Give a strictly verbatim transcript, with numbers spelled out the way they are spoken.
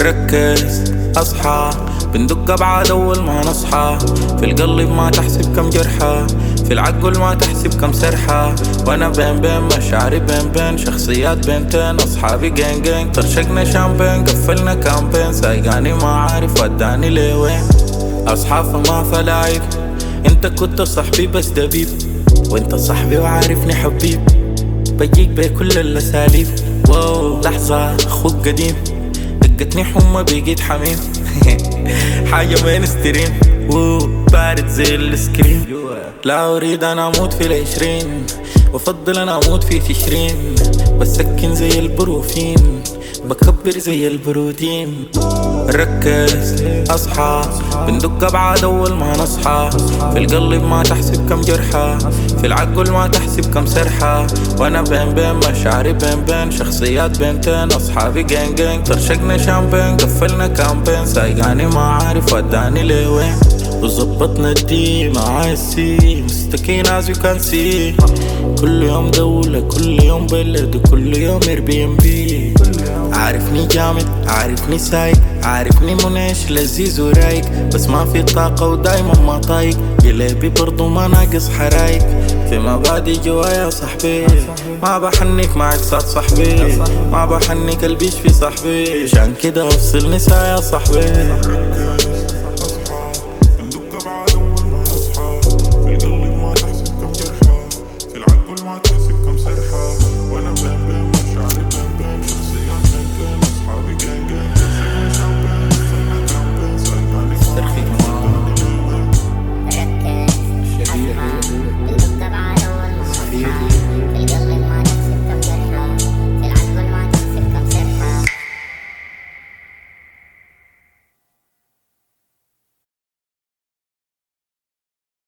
ركز أصحى بندق أبعاد أول ما نصحى. في القلب ما تحسب كم جرحى، في العقل ما تحسب كم سرحة. وانا بين بين مشاعري بين بين شخصيات بنتين أصحابي جين جين. طرشقنا شامبين قفلنا كامبين، سايقاني ما عارف وداني لوين. أصحاب فما فلايق، انت كنت صاحبي بس دبيب، وانت صاحبي وعارفني حبيب. بجيك بكل الأساليب. واو لحظة أخوك قديم، دقتني حمى بقيت حميم. حاجة مين ستريم وو بارد زي السكرين. لا أريد أنا أموت في العشرين، وأفضل أنا أموت في تشرين. بسكن زي البروفين، بكبر زي البروتين. ركز أصحى بندق أبعاد أول ما نصحى. في القلب ما تحسب كم جرحى، في العقل ما تحسب كم سرحة. وانا بين بين مشاعري بين بين شخصيات بنتين أصحابي جين جين. طرشقنا شامبين قفلنا كامبين، سايقاني ما عارف وداني لوين. وظبطنا الدي مع السي مستكين as you can see. كل يوم دولة كل يوم بلد وكل يوم اير بي ام بي. عارفني جامد عارفني سايق عارفني منعش لذيذ ورايق، بس ما في طاقة ودايما ما طايق. قلبي برضو ما ناقص حرايق، في مبادئ جوايا صاحبي. ما بحنك مع عكسات صاحبي، ما بحنك البيش في صاحبي. عشان كده افصل نساء يا صاحبي. ركز أصحى بندق أبعاد أول ما نصحى.